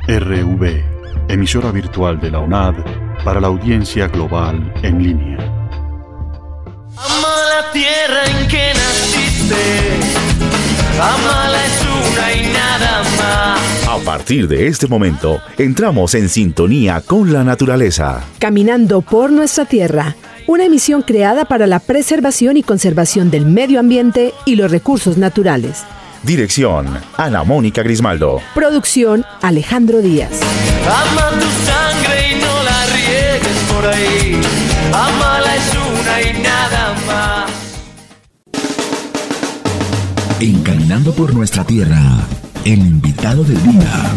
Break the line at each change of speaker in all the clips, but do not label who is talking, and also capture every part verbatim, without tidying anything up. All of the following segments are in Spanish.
R V, emisora virtual de la UNAD para la audiencia global en línea.
Ama la tierra en que naciste, amala es una y nada más.
A partir de este momento, entramos en sintonía con la naturaleza.
Caminando por nuestra tierra, una emisión creada para la preservación y conservación del medio ambiente y los recursos naturales.
Dirección, Ana Mónica Grismaldo.
Producción, Alejandro Díaz.
Ama tu sangre y no la riegues por ahí. Amala es una y nada más.
En Caminando por nuestra tierra, el invitado del día.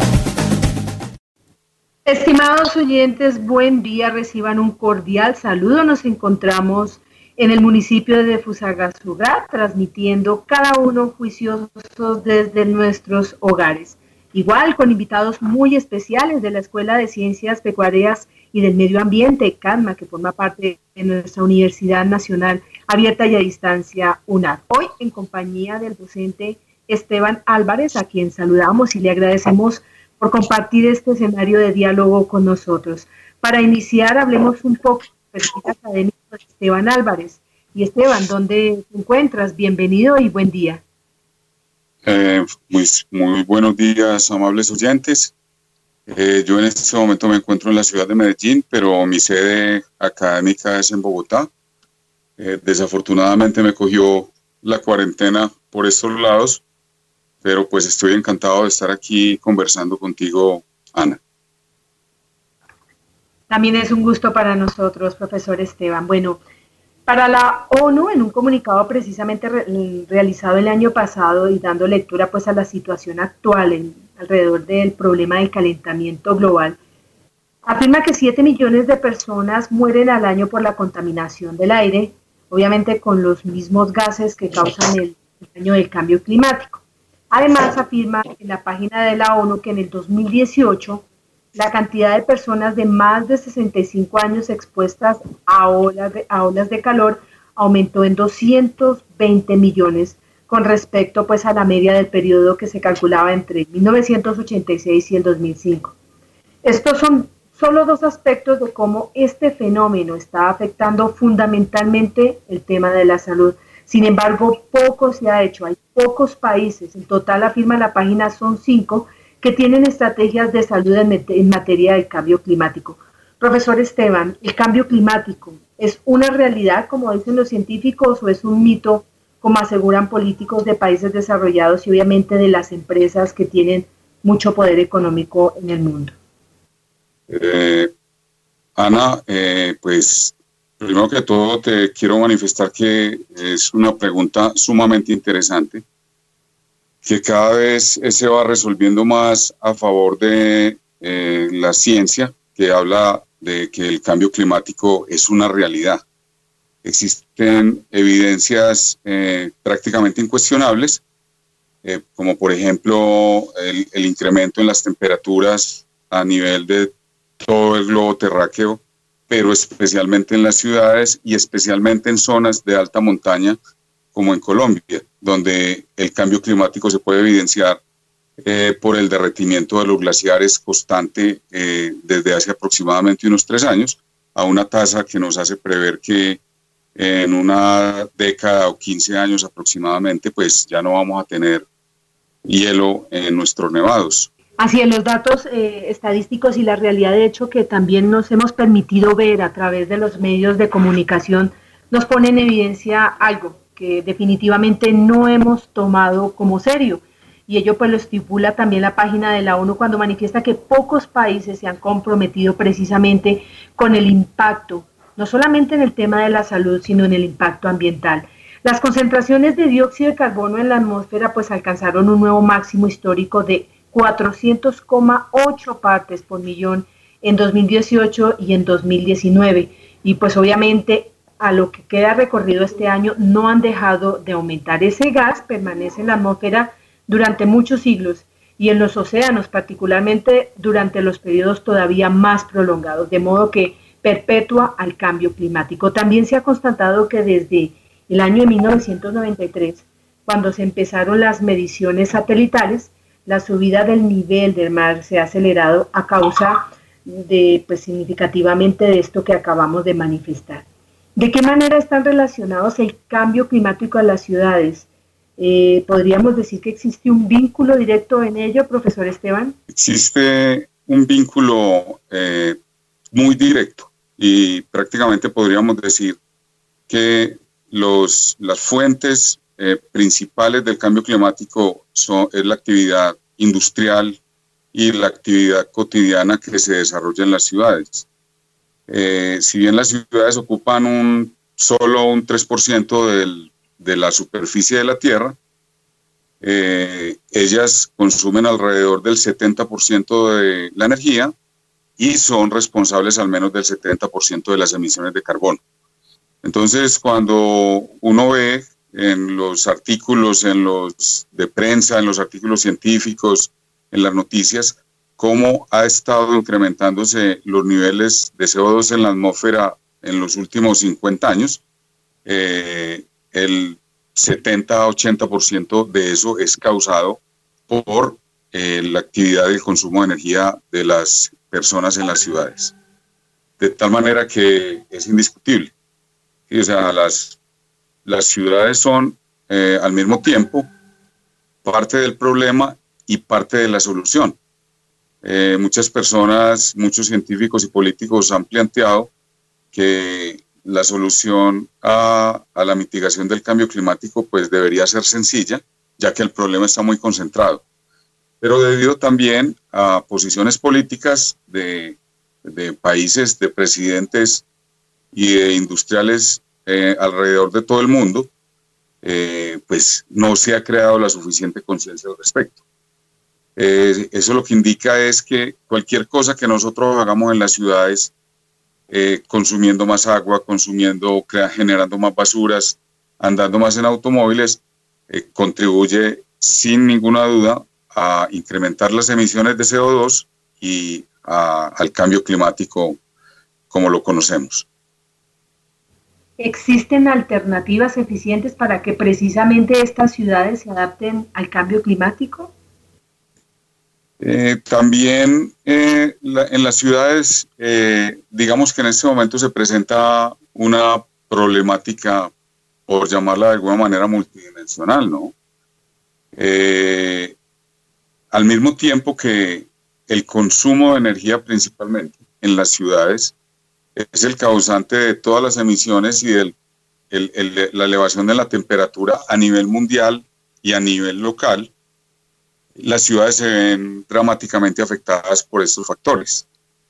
Estimados oyentes, buen día, reciban un cordial saludo. Nos encontramos en el municipio de Fusagasugá, transmitiendo cada uno juiciosos desde nuestros hogares. Igual con invitados muy especiales de la Escuela de Ciencias Pecuarias y del Medio Ambiente, CANMA, que forma parte de nuestra Universidad Nacional Abierta y a Distancia, UNAD. Hoy en compañía del docente Esteban Álvarez, a quien saludamos y le agradecemos por compartir este escenario de diálogo con nosotros. Para iniciar, hablemos un poco del perfil académico de Esteban Álvarez. Y Esteban, ¿dónde te encuentras? Bienvenido y buen día.
Eh, muy, muy buenos días, amables oyentes. Eh, yo en este momento me encuentro en la ciudad de Medellín, pero mi sede académica es en Bogotá. Eh, desafortunadamente me cogió la cuarentena por estos lados, pero pues estoy encantado de estar aquí conversando contigo, Ana.
También es un gusto para nosotros, profesor Esteban. Bueno, para la ONU, en un comunicado precisamente re realizado el año pasado y dando lectura pues a la situación actual en, alrededor del problema del calentamiento global, afirma que siete millones de personas mueren al año por la contaminación del aire, obviamente con los mismos gases que causan el, el daño del cambio climático. Además, afirma en la página de la ONU que en el dos mil dieciocho la cantidad de personas de más de sesenta y cinco años expuestas a olas de, a olas de calor aumentó en doscientos veinte millones con respecto pues, a la media del periodo que se calculaba entre mil novecientos ochenta y seis y el dos mil cinco. Estos son solo dos aspectos de cómo este fenómeno está afectando fundamentalmente el tema de la salud. Sin embargo, poco se ha hecho. Hay pocos países, en total afirma la página son cinco, que tienen estrategias de salud en, en materia del cambio climático. Profesor Esteban, ¿el cambio climático es una realidad, como dicen los científicos, o es un mito, como aseguran políticos de países desarrollados y obviamente de las empresas que tienen mucho poder económico en el mundo?
Eh, Ana, eh, pues primero que todo te quiero manifestar que es una pregunta sumamente interesante, que cada vez se va resolviendo más a favor de eh, la ciencia, que habla de que el cambio climático es una realidad. Existen evidencias eh, prácticamente incuestionables, eh, como por ejemplo el, el incremento en las temperaturas a nivel de todo el globo terráqueo, pero especialmente en las ciudades y especialmente en zonas de alta montaña, como en Colombia, donde el cambio climático se puede evidenciar eh, por el derretimiento de los glaciares constante eh, desde hace aproximadamente unos tres años, a una tasa que nos hace prever que en una década o quince años aproximadamente, pues ya no vamos a tener hielo en nuestros nevados.
Así es, los datos eh, estadísticos y la realidad de hecho que también nos hemos permitido ver a través de los medios de comunicación nos ponen en evidencia algo que definitivamente no hemos tomado como serio, y ello pues lo estipula también la página de la ONU cuando manifiesta que pocos países se han comprometido precisamente con el impacto, no solamente en el tema de la salud, sino en el impacto ambiental. Las concentraciones de dióxido de carbono en la atmósfera pues alcanzaron un nuevo máximo histórico de cuatrocientos coma ocho partes por millón en dos mil dieciocho y en dos mil diecinueve, y pues obviamente a lo que queda recorrido este año no han dejado de aumentar. Ese gas permanece en la atmósfera durante muchos siglos y en los océanos, particularmente durante los periodos todavía más prolongados, de modo que perpetúa al cambio climático. También se ha constatado que desde el año de mil novecientos noventa y tres, cuando se empezaron las mediciones satelitales, la subida del nivel del mar se ha acelerado a causa de, pues, significativamente de esto que acabamos de manifestar. ¿De qué manera están relacionados el cambio climático a las ciudades? Eh, ¿Podríamos decir que existe un vínculo directo en ello, profesor Esteban?
Existe un vínculo eh, muy directo y prácticamente podríamos decir que los, las fuentes eh, principales del cambio climático son es la actividad industrial y la actividad cotidiana que se desarrolla en las ciudades. Eh, si bien las ciudades ocupan un, solo un tres por ciento del, de la superficie de la Tierra, eh, ellas consumen alrededor del setenta por ciento de la energía y son responsables al menos del setenta por ciento de las emisiones de carbono. Entonces, cuando uno ve en los artículos en los de prensa, en los artículos científicos, en las noticias, cómo ha estado incrementándose los niveles de C O dos en la atmósfera en los últimos cincuenta años, eh, el setenta a ochenta por ciento de eso es causado por eh, la actividad del consumo de energía de las personas en las ciudades. De tal manera que es indiscutible. O sea, las, las ciudades son eh, al mismo tiempo parte del problema y parte de la solución. Eh, muchas personas, muchos científicos y políticos han planteado que la solución a, a la mitigación del cambio climático pues debería ser sencilla, ya que el problema está muy concentrado. Pero debido también a posiciones políticas de, de países, de presidentes y de industriales eh, alrededor de todo el mundo, eh, pues no se ha creado la suficiente conciencia al respecto. Eh, eso lo que indica es que cualquier cosa que nosotros hagamos en las ciudades, eh, consumiendo más agua, consumiendo, crea, generando más basuras, andando más en automóviles, eh, contribuye sin ninguna duda a incrementar las emisiones de C O dos y a, al cambio climático como lo conocemos.
¿Existen alternativas eficientes para que precisamente estas ciudades se adapten al cambio climático?
Eh, también eh, la, en las ciudades, eh, digamos que en este momento se presenta una problemática, por llamarla de alguna manera, multidimensional, ¿no? Eh, al mismo tiempo que el consumo de energía principalmente en las ciudades es el causante de todas las emisiones y de el, el, la elevación de la temperatura a nivel mundial y a nivel local, las ciudades se ven dramáticamente afectadas por estos factores.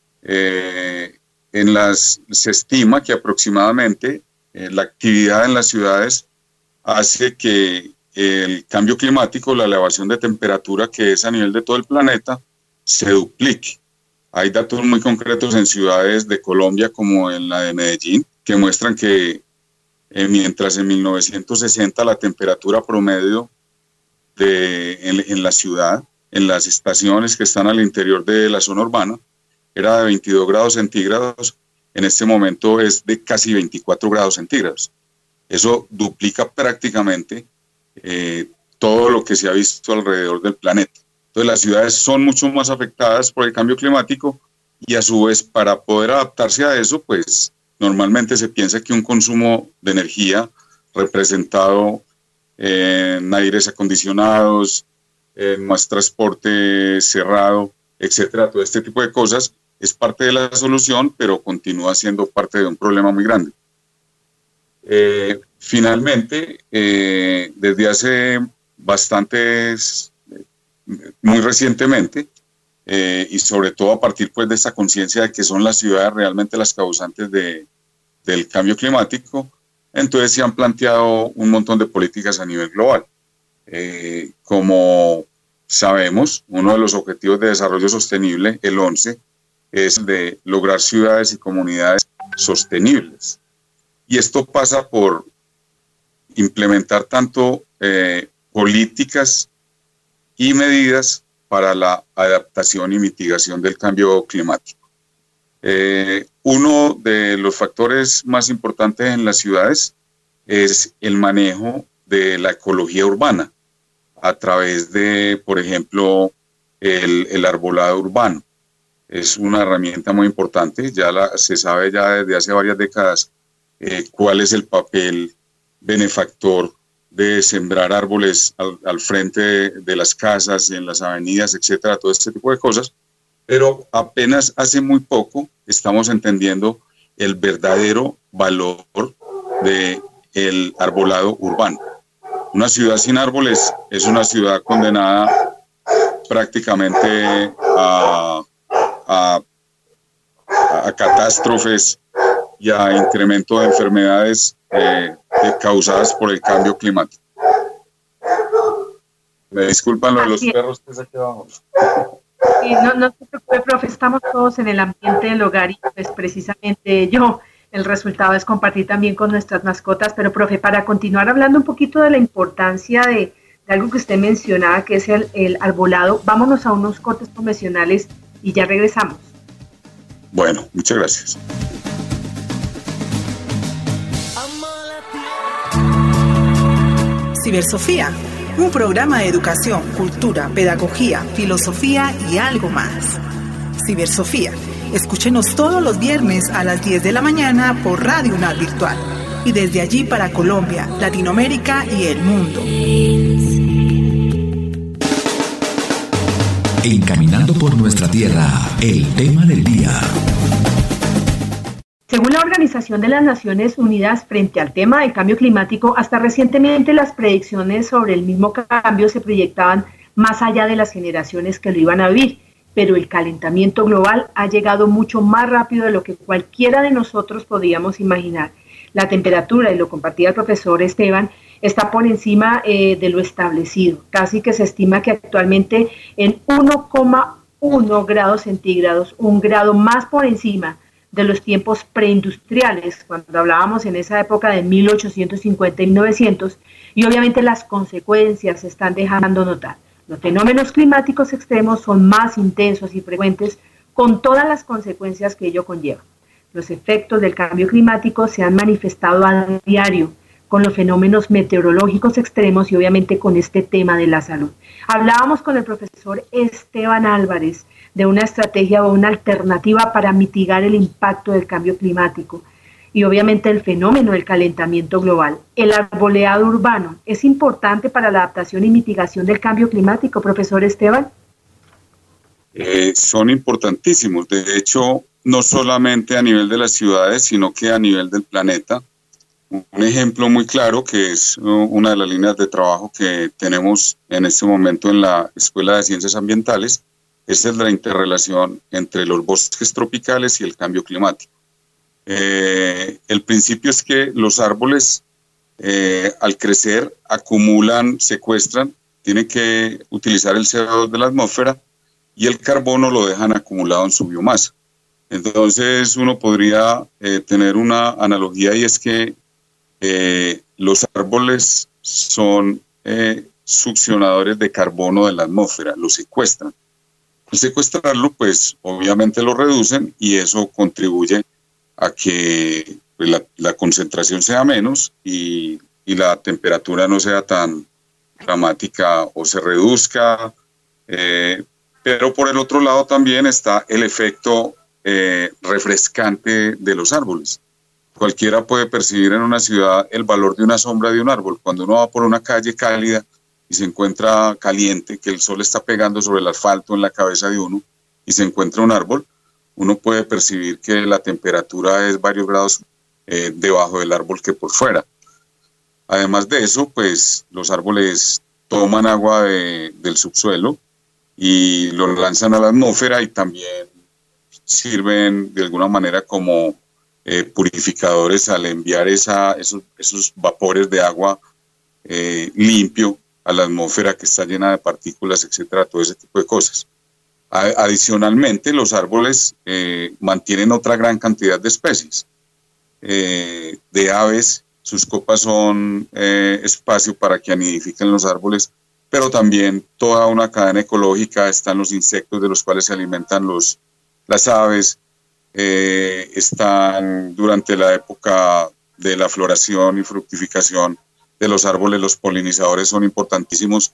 Eh, en las, se estima que aproximadamente eh, la actividad en las ciudades hace que el cambio climático, la elevación de temperatura que es a nivel de todo el planeta, se duplique. Hay datos muy concretos en ciudades de Colombia como en la de Medellín que muestran que eh, mientras en mil novecientos sesenta la temperatura promedio de, en, en la ciudad, en las estaciones que están al interior de la zona urbana, era de veintidós grados centígrados, en este momento es de casi veinticuatro grados centígrados. Eso duplica prácticamente eh, todo lo que se ha visto alrededor del planeta. Entonces las ciudades son mucho más afectadas por el cambio climático y a su vez para poder adaptarse a eso, pues normalmente se piensa que un consumo de energía representado en aires acondicionados, en más transporte cerrado, etcétera, todo este tipo de cosas es parte de la solución, pero continúa siendo parte de un problema muy grande. Eh, finalmente, eh, desde hace bastantes, muy recientemente, eh, y sobre todo a partir pues, de esta conciencia de que son las ciudades realmente las causantes de, del cambio climático, entonces se han planteado un montón de políticas a nivel global. Eh, como sabemos, uno de los objetivos de desarrollo sostenible, el once, es de lograr ciudades y comunidades sostenibles. Y esto pasa por implementar tanto eh, políticas y medidas para la adaptación y mitigación del cambio climático. Eh, uno de los factores más importantes en las ciudades es el manejo de la ecología urbana. a través de, por ejemplo, el, el arbolado urbano. Es una herramienta muy importante, ya la, se sabe ya desde hace varias décadas eh, cuál es el papel benefactor de sembrar árboles al, al frente de, de las casas, en las avenidas, etcétera, todo este tipo de cosas, pero apenas hace muy poco estamos entendiendo el verdadero valor del arbolado urbano. Una ciudad sin árboles es una ciudad condenada prácticamente a, a, a catástrofes y a incremento de enfermedades eh, causadas por el cambio climático. Me disculpan lo de los perros que se aquí abajo.
Sí, no, no se preocupe, profe, estamos todos en el ambiente del hogar y pues precisamente yo, el resultado es compartir también con nuestras mascotas, pero profe, para continuar hablando un poquito de la importancia de, de algo que usted mencionaba, que es el, el arbolado, vámonos a unos cortes convencionales y ya regresamos.
Bueno, muchas gracias.
Cibersofía, un programa de educación, cultura, pedagogía, filosofía y algo más. Cibersofía, escúchenos todos los viernes a las diez de la mañana por Radio UNAD Virtual y desde allí para Colombia, Latinoamérica y el mundo.
Encaminando por nuestra tierra, el tema del día.
Según la Organización de las Naciones Unidas, frente al tema del cambio climático, hasta recientemente las predicciones sobre el mismo cambio se proyectaban más allá de las generaciones que lo iban a vivir, pero el calentamiento global ha llegado mucho más rápido de lo que cualquiera de nosotros podíamos imaginar. La temperatura, y lo compartía el profesor Esteban, está por encima eh, de lo establecido. Casi que se estima que actualmente en uno coma uno grados centígrados, un grado más por encima de los tiempos preindustriales, cuando hablábamos en esa época de mil ochocientos cincuenta y mil novecientos, y obviamente las consecuencias se están dejando notar. Los fenómenos climáticos extremos son más intensos y frecuentes, con todas las consecuencias que ello conlleva. Los efectos del cambio climático se han manifestado a diario con los fenómenos meteorológicos extremos y obviamente con este tema de la salud. Hablábamos con el profesor Esteban Álvarez de una estrategia o una alternativa para mitigar el impacto del cambio climático y obviamente el fenómeno del calentamiento global. El arboleado urbano es importante para la adaptación y mitigación del cambio climático, profesor Esteban.
Eh, son importantísimos, de hecho, no solamente a nivel de las ciudades, sino que a nivel del planeta. Un ejemplo muy claro, que es una de las líneas de trabajo que tenemos en este momento en la Escuela de Ciencias Ambientales, es el de la interrelación entre los bosques tropicales y el cambio climático. Eh, el principio es que los árboles, eh, al crecer, acumulan, secuestran, tienen que utilizar el C O dos de la atmósfera y el carbono lo dejan acumulado en su biomasa. Entonces uno podría eh, tener una analogía y es que eh, los árboles son eh, succionadores de carbono de la atmósfera, lo secuestran. Al secuestrarlo, pues obviamente lo reducen y eso contribuye a que pues, la, la concentración sea menos y, y la temperatura no sea tan dramática o se reduzca. Eh, pero por el otro lado también está el efecto eh, refrescante de los árboles. Cualquiera puede percibir en una ciudad el valor de una sombra de un árbol. Cuando uno va por una calle cálida y se encuentra caliente, que el sol está pegando sobre el asfalto en la cabeza de uno y se encuentra un árbol, uno puede percibir que la temperatura es varios grados eh, debajo del árbol que por fuera. Además de eso, pues los árboles toman agua de, del subsuelo y lo lanzan a la atmósfera y también sirven de alguna manera como eh, purificadores al enviar esa, esos, esos vapores de agua eh, limpio a la atmósfera que está llena de partículas, etcétera, todo ese tipo de cosas. Adicionalmente, los árboles eh, mantienen otra gran cantidad de especies, eh, de aves. Sus copas son eh, espacio para que anidifiquen los árboles, pero también toda una cadena ecológica, están los insectos de los cuales se alimentan los, las aves, eh, están durante la época de la floración y fructificación de los árboles, los polinizadores son importantísimos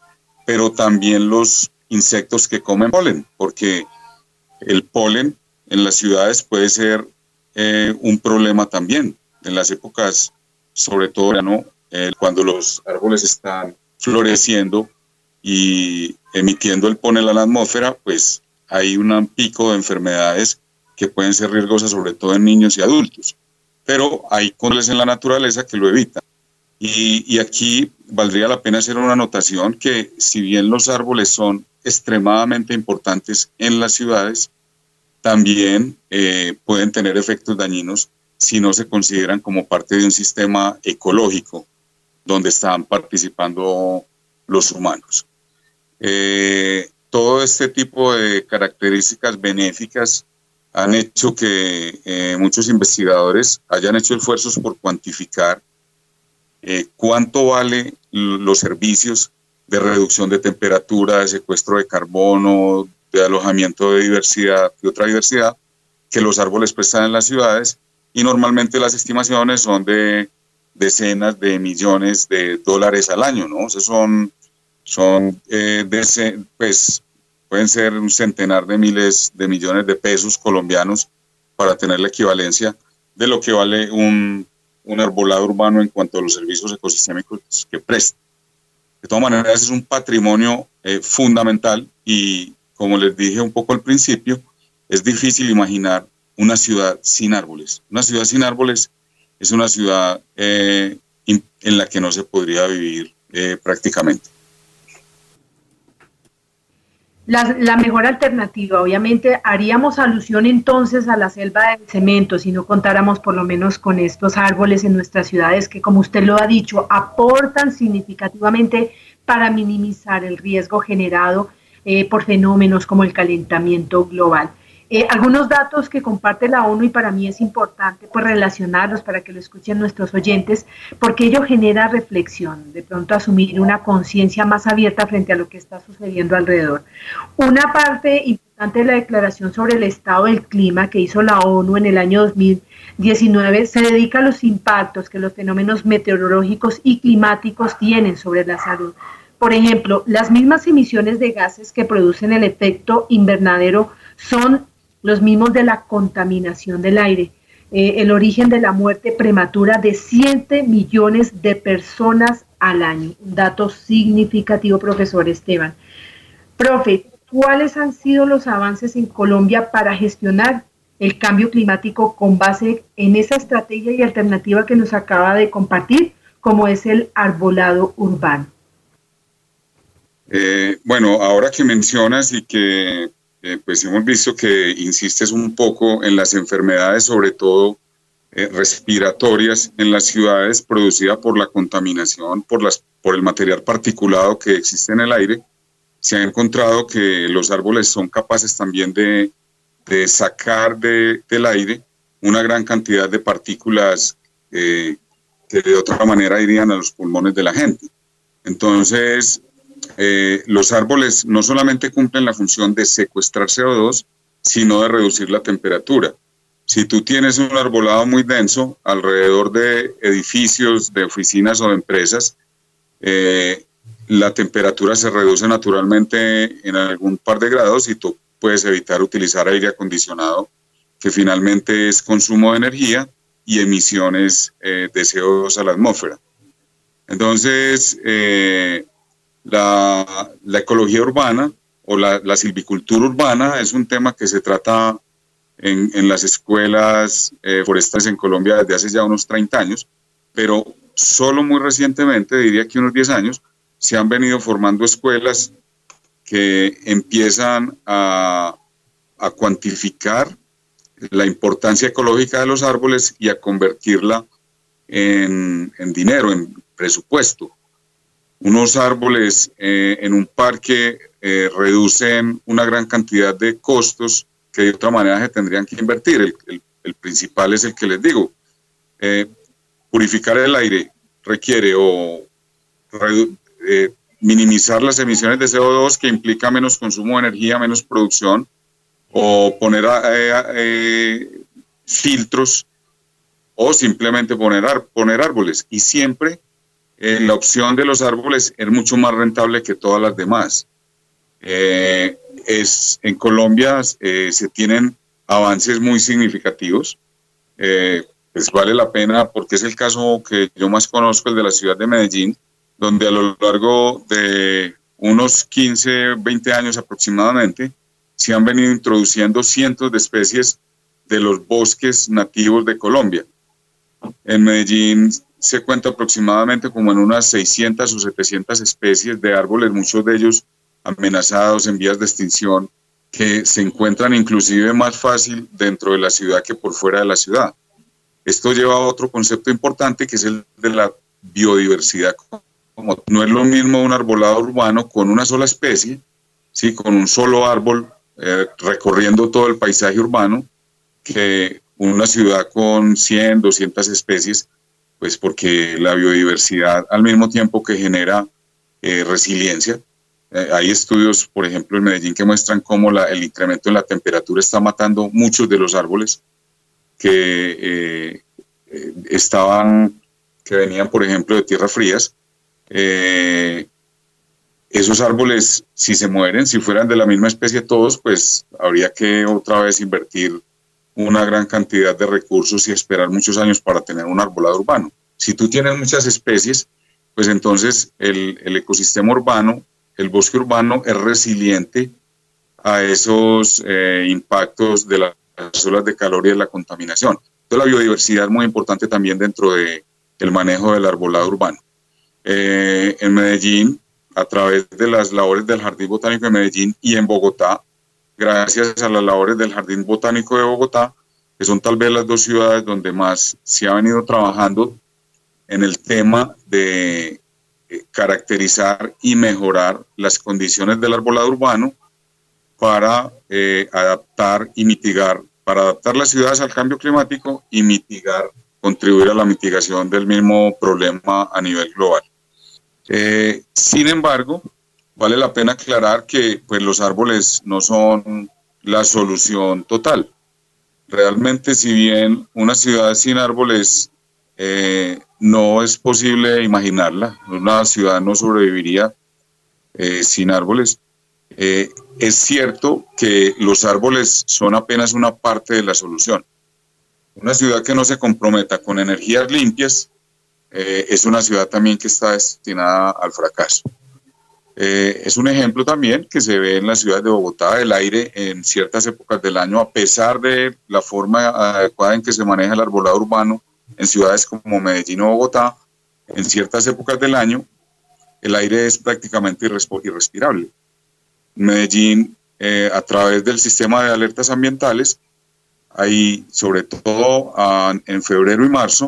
pero también los insectos que comen polen, porque el polen en las ciudades puede ser eh, un problema también. En las épocas, sobre todo ¿no? eh, cuando los árboles están floreciendo y emitiendo el polen a la atmósfera, pues hay un pico de enfermedades que pueden ser riesgosas, sobre todo en niños y adultos. Pero hay controles en la naturaleza que lo evitan. Y, y aquí valdría la pena hacer una anotación que si bien los árboles son extremadamente importantes en las ciudades, también eh, pueden tener efectos dañinos si no se consideran como parte de un sistema ecológico donde están participando los humanos. Eh, todo este tipo de características benéficas han hecho que eh, muchos investigadores hayan hecho esfuerzos por cuantificar eh, cuánto vale los servicios de reducción de temperatura, de secuestro de carbono, de alojamiento de diversidad, de otra diversidad, que los árboles prestan en las ciudades, y normalmente las estimaciones son de decenas de millones de dólares al año, ¿no? O sea, son, son eh, de, pues, pueden ser un centenar de miles de millones de pesos colombianos para tener la equivalencia de lo que vale un, un arbolado urbano en cuanto a los servicios ecosistémicos que presta. De todas maneras, es un patrimonio eh, fundamental y, como les dije un poco al principio, es difícil imaginar una ciudad sin árboles. Una ciudad sin árboles es una ciudad eh, en la que no se podría vivir eh, prácticamente.
La, la mejor alternativa, obviamente, haríamos alusión entonces a la selva de cemento si no contáramos por lo menos con estos árboles en nuestras ciudades que, como usted lo ha dicho, aportan significativamente para minimizar el riesgo generado eh, por fenómenos como el calentamiento global. Eh, algunos datos que comparte la ONU y para mí es importante pues relacionarlos para que lo escuchen nuestros oyentes, porque ello genera reflexión, de pronto asumir una conciencia más abierta frente a lo que está sucediendo alrededor. Una parte importante de la declaración sobre el estado del clima que hizo la ONU en el año dos mil diecinueve se dedica a los impactos que los fenómenos meteorológicos y climáticos tienen sobre la salud. Por ejemplo, las mismas emisiones de gases que producen el efecto invernadero son los mismos de la contaminación del aire, eh, el origen de la muerte prematura de siete millones de personas al año. Un dato significativo, profesor Esteban. Profe, ¿cuáles han sido los avances en Colombia para gestionar el cambio climático con base en esa estrategia y alternativa que nos acaba de compartir, como es el arbolado urbano?
Eh, bueno, ahora que mencionas y que Eh, pues hemos visto que insistes un poco en las enfermedades, sobre todo eh, respiratorias en las ciudades, producidas por la contaminación, por, las, por el material particulado que existe en el aire. Se ha encontrado que los árboles son capaces también de, de sacar de, del aire una gran cantidad de partículas eh, que de otra manera irían a los pulmones de la gente. Entonces, Eh, los árboles no solamente cumplen la función de secuestrar C O dos, sino de reducir la temperatura. Si tú tienes un arbolado muy denso alrededor de edificios, de oficinas o de empresas, eh, la temperatura se reduce naturalmente en algún par de grados y tú puedes evitar utilizar aire acondicionado, que finalmente es consumo de energía y emisiones eh, de C O dos a la atmósfera. Entonces, eh, La, la ecología urbana o la, la silvicultura urbana es un tema que se trata en, en las escuelas eh, forestales en Colombia desde hace ya unos treinta años, pero solo muy recientemente, diría que unos diez años, se han venido formando escuelas que empiezan a, a cuantificar la importancia ecológica de los árboles y a convertirla en, en dinero, en presupuesto. Unos árboles eh, en un parque eh, reducen una gran cantidad de costos que de otra manera se tendrían que invertir. El, el, el principal es el que les digo. Eh, purificar el aire requiere o redu eh, minimizar las emisiones de C O dos, que implica menos consumo de energía, menos producción, o poner eh, eh, filtros, o simplemente poner, ar poner árboles. Y siempre eh, la opción de los árboles es mucho más rentable que todas las demás. Eh, es, en Colombia eh, se tienen avances muy significativos, eh, pues vale la pena porque es el caso que yo más conozco, el de la ciudad de Medellín, donde a lo largo de unos quince, veinte años aproximadamente se han venido introduciendo cientos de especies de los bosques nativos de Colombia. En Medellín se cuenta aproximadamente como en unas seiscientas o setecientas especies de árboles, muchos de ellos amenazados, en vías de extinción, que se encuentran inclusive más fácil dentro de la ciudad que por fuera de la ciudad. Esto lleva a otro concepto importante que es el de la biodiversidad. Como no es lo mismo un arbolado urbano con una sola especie, ¿sí? Con un solo árbol eh, recorriendo todo el paisaje urbano, que una ciudad con cien, doscientas especies, pues porque la biodiversidad al mismo tiempo que genera eh, resiliencia. Eh, hay estudios, por ejemplo, en Medellín que muestran cómo la, el incremento en la temperatura está matando muchos de los árboles que eh, eh, estaban, que venían, por ejemplo, de tierras frías. Eh, esos árboles, si se mueren, si fueran de la misma especie todos, pues habría que otra vez invertir una gran cantidad de recursos y esperar muchos años para tener un arbolado urbano. Si tú tienes muchas especies, pues entonces el, el ecosistema urbano, el bosque urbano es resiliente a esos eh, impactos de la, las olas de calor y de la contaminación. Entonces la biodiversidad es muy importante también dentro del manejo del arbolado urbano. Eh, en Medellín, a través de las labores del Jardín Botánico de Medellín y en Bogotá, gracias a las labores del Jardín Botánico de Bogotá, que son tal vez las dos ciudades donde más se ha venido trabajando en el tema de caracterizar y mejorar las condiciones del arbolado urbano para eh, adaptar y mitigar, para adaptar las ciudades al cambio climático y mitigar, contribuir a la mitigación del mismo problema a nivel global. Eh, sin embargo, vale la pena aclarar que pues, los árboles no son la solución total. Realmente, si bien una ciudad sin árboles eh, no es posible imaginarla, una ciudad no sobreviviría eh, sin árboles, eh, es cierto que los árboles son apenas una parte de la solución. Una ciudad que no se comprometa con energías limpias eh, es una ciudad también que está destinada al fracaso. Eh, es un ejemplo también que se ve en la ciudad de Bogotá, el aire en ciertas épocas del año, a pesar de la forma adecuada en que se maneja el arbolado urbano en ciudades como Medellín o Bogotá, en ciertas épocas del año, el aire es prácticamente irrespirable. Medellín, eh, a través del sistema de alertas ambientales, hay sobre todo uh, en febrero y marzo,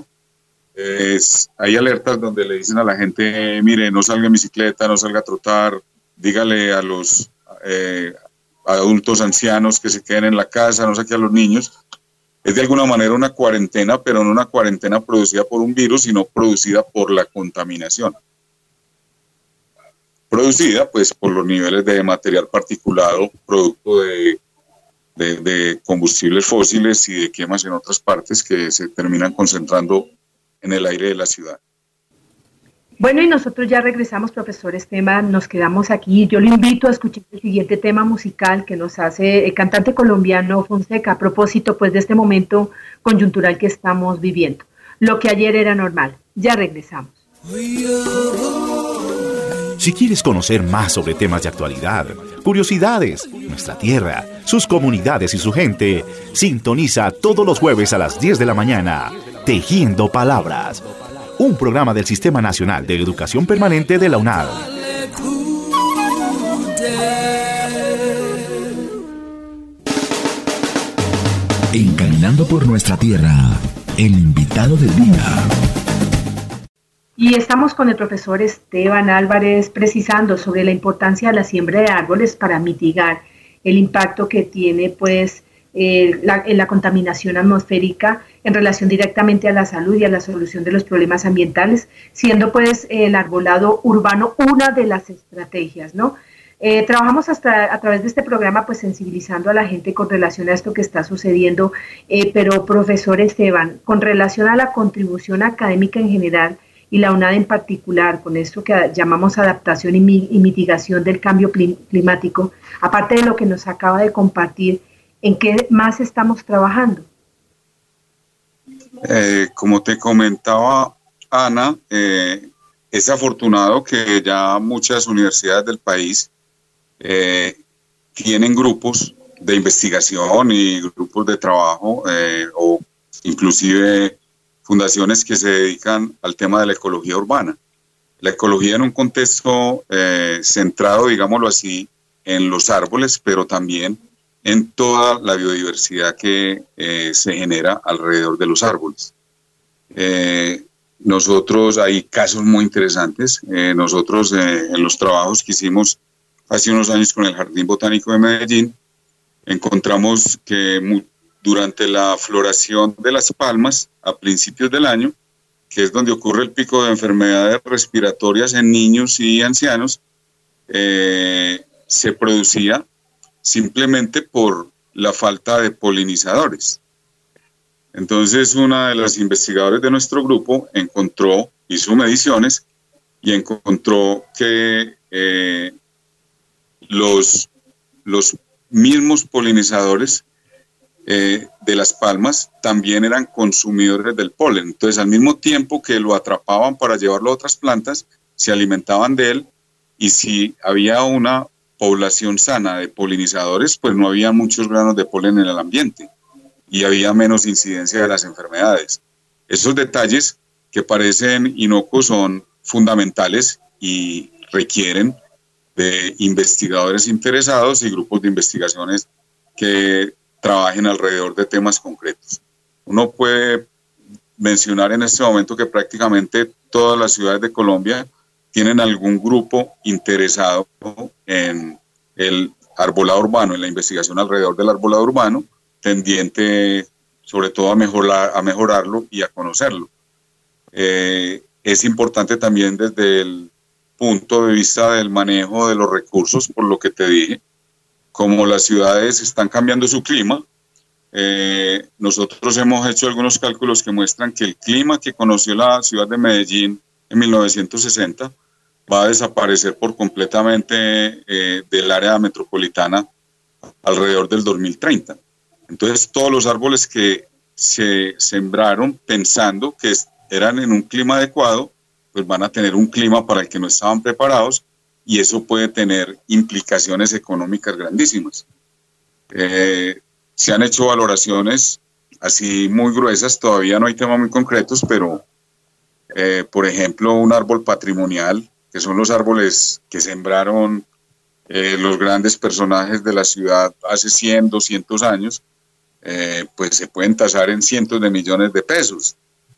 Es, hay alertas donde le dicen a la gente, mire, no salga en bicicleta, no salga a trotar, dígale a los eh, adultos ancianos que se queden en la casa, no saque a los niños. Es de alguna manera una cuarentena, pero no una cuarentena producida por un virus, sino producida por la contaminación. Producida pues por los niveles de material particulado, producto de, de, de combustibles fósiles y de quemas en otras partes que se terminan concentrando en el aire de la ciudad.
Bueno, y nosotros ya regresamos, profesor Esteban, nos quedamos aquí. Yo lo invito a escuchar el siguiente tema musical que nos hace el cantante colombiano Fonseca, a propósito pues de este momento coyuntural que estamos viviendo. Lo que ayer era normal. Ya regresamos.
Si quieres conocer más sobre temas de actualidad, curiosidades, nuestra tierra, sus comunidades y su gente, sintoniza todos los jueves a las diez de la mañana. Tejiendo Palabras, un programa del Sistema Nacional de Educación Permanente de la UNAD.
Encaminando por nuestra tierra, el invitado del día.
Y estamos con el profesor Esteban Álvarez precisando sobre la importancia de la siembra de árboles para mitigar el impacto que tiene pues eh, la, la contaminación atmosférica en relación directamente a la salud y a la solución de los problemas ambientales, siendo pues el arbolado urbano una de las estrategias, ¿no? Eh, trabajamos hasta a través de este programa pues sensibilizando a la gente con relación a esto que está sucediendo, eh, pero profesor Esteban, con relación a la contribución académica en general y la UNAD en particular, con esto que llamamos adaptación y, mi, y mitigación del cambio climático, aparte de lo que nos acaba de compartir, ¿en qué más estamos trabajando?
Eh, como te comentaba Ana, eh, es afortunado que ya muchas universidades del país eh, tienen grupos de investigación y grupos de trabajo eh, o inclusive fundaciones que se dedican al tema de la ecología urbana. La ecología en un contexto eh, centrado, digámoslo así, en los árboles, pero también en toda la biodiversidad que eh, se genera alrededor de los árboles. Eh, nosotros, hay casos muy interesantes. Eh, nosotros eh, en los trabajos que hicimos hace unos años con el Jardín Botánico de Medellín, encontramos que mu- durante la floración de las palmas a principios del año, que es donde ocurre el pico de enfermedades respiratorias en niños y ancianos, eh, se producía simplemente por la falta de polinizadores. Entonces, una de las investigadoras de nuestro grupo encontró, hizo mediciones y encontró que eh, los, los mismos polinizadores eh, de las palmas también eran consumidores del polen. Entonces, al mismo tiempo que lo atrapaban para llevarlo a otras plantas, se alimentaban de él, y si había una población sana de polinizadores, pues no había muchos granos de polen en el ambiente y había menos incidencia de las enfermedades. Esos detalles que parecen inocuos son fundamentales y requieren de investigadores interesados y grupos de investigaciones que trabajen alrededor de temas concretos. Uno puede mencionar en este momento que prácticamente todas las ciudades de Colombia tienen algún grupo interesado en el arbolado urbano, en la investigación alrededor del arbolado urbano, tendiente sobre todo a, mejorar, a mejorarlo y a conocerlo. Eh, es importante también desde el punto de vista del manejo de los recursos, por lo que te dije, como las ciudades están cambiando su clima, eh, nosotros hemos hecho algunos cálculos que muestran que el clima que conoció la ciudad de Medellín en mil novecientos sesenta va a desaparecer por completamente eh, del área metropolitana alrededor del dos mil treinta. Entonces, todos los árboles que se sembraron pensando que eran en un clima adecuado, pues van a tener un clima para el que no estaban preparados, y eso puede tener implicaciones económicas grandísimas. Eh, se han hecho valoraciones así muy gruesas, todavía no hay temas muy concretos, pero eh, por ejemplo, un árbol patrimonial, que son los árboles que sembraron eh, los grandes personajes de la ciudad hace cien, doscientos años, eh, pues se pueden tasar en cientos de millones de pesos.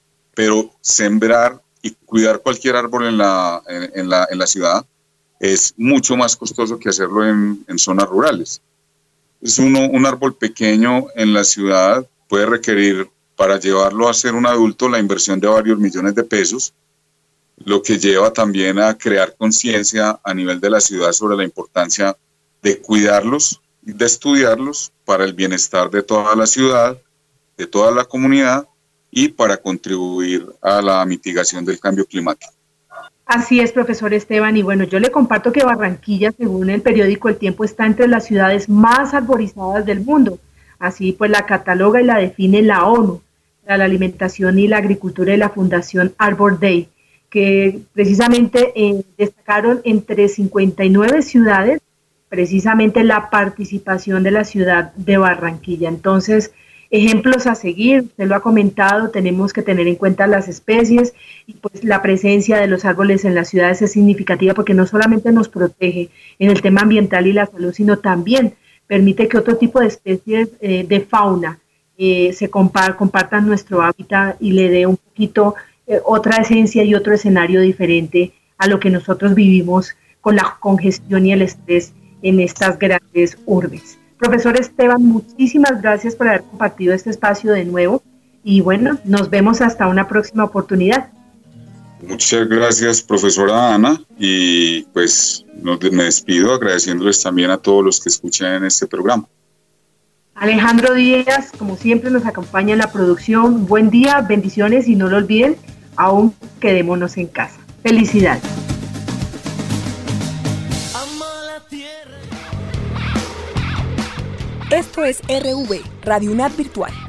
Pero sembrar y cuidar cualquier árbol en la, en, en la, en la ciudad es mucho más costoso que hacerlo en, en zonas rurales. Es uno, un árbol pequeño en la ciudad puede requerir, para llevarlo a ser un adulto, la inversión de varios millones de pesos, lo que lleva también a crear conciencia a nivel de la ciudad sobre la importancia de cuidarlos y de estudiarlos para el bienestar de toda la ciudad, de toda la comunidad, y para contribuir a la mitigación del cambio climático.
Así es, profesor Esteban, y bueno, yo le comparto que Barranquilla, según el periódico El Tiempo, está entre las ciudades más arborizadas del mundo. Así pues la cataloga y la define la ONU, para la alimentación y la agricultura, y la Fundación Arbor Day, que precisamente eh, destacaron entre cincuenta y nueve ciudades precisamente la participación de la ciudad de Barranquilla. Entonces, ejemplos a seguir, usted lo ha comentado, tenemos que tener en cuenta las especies, y pues la presencia de los árboles en las ciudades es significativa porque no solamente nos protege en el tema ambiental y la salud, sino también permite que otro tipo de especies eh, de fauna eh, se compar, compartan nuestro hábitat y le dé un poquito eh, otra esencia y otro escenario diferente a lo que nosotros vivimos con la congestión y el estrés en estas grandes urbes. Profesor Esteban, muchísimas gracias por haber compartido este espacio de nuevo, y bueno, nos vemos hasta una próxima oportunidad.
Muchas gracias, profesora Ana, y pues me despido agradeciéndoles también a todos los que escuchan este programa.
Alejandro Díaz, como siempre, nos acompaña en la producción. Buen día, bendiciones, y no lo olviden, aún quedémonos en casa. Felicidades.
Esto es R V, Radio UNAD Virtual.